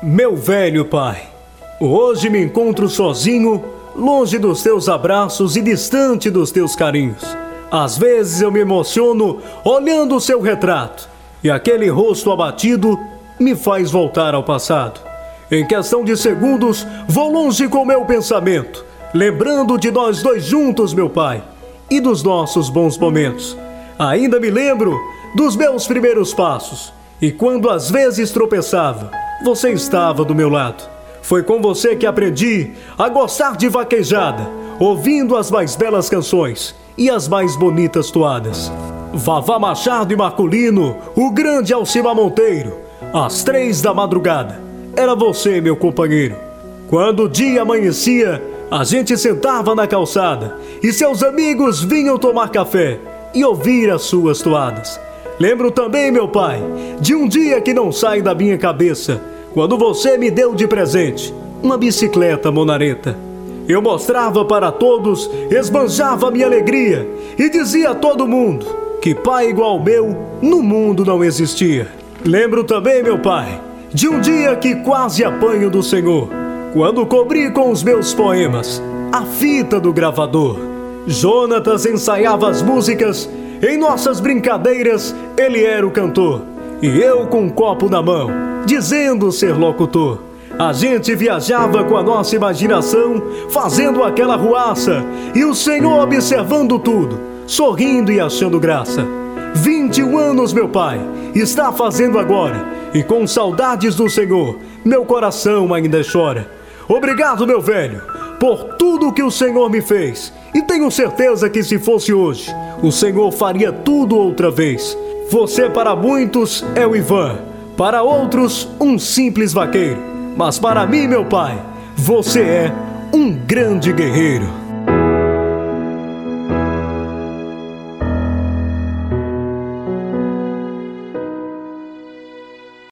Meu velho pai, hoje me encontro sozinho, longe dos teus abraços e distante dos teus carinhos. Às vezes eu me emociono olhando o seu retrato, e aquele rosto abatido me faz voltar ao passado. Em questão de segundos, vou longe com meu pensamento, lembrando de nós dois juntos, meu pai, e dos nossos bons momentos. Ainda me lembro dos meus primeiros passos, e quando às vezes tropeçava, você estava do meu lado. Foi com você que aprendi a gostar de vaquejada, ouvindo as mais belas canções e as mais bonitas toadas. Vavá Machado e Marculino, o grande Alcimar Monteiro, às 3 da madrugada, era você, meu companheiro. Quando o dia amanhecia, a gente sentava na calçada e seus amigos vinham tomar café e ouvir as suas toadas. Lembro também, meu pai, de um dia que não sai da minha cabeça, quando você me deu de presente uma bicicleta monareta. Eu mostrava para todos, esbanjava minha alegria e dizia a todo mundo que pai igual ao meu no mundo não existia. Lembro também, meu pai, de um dia que quase apanho do Senhor, quando cobri com os meus poemas a fita do gravador. Jonatas ensaiava as músicas, em nossas brincadeiras ele era o cantor, e eu com um copo na mão, dizendo ser locutor. A gente viajava com a nossa imaginação, fazendo aquela ruaça, e o Senhor observando tudo, sorrindo e achando graça. 21 anos, meu pai, está fazendo agora, e com saudades do Senhor, meu coração ainda chora. Obrigado, meu velho, por tudo que o Senhor me fez, e tenho certeza que se fosse hoje, o Senhor faria tudo outra vez. Você para muitos é o Ivan, para outros um simples vaqueiro, mas para mim, meu pai, você é um grande guerreiro.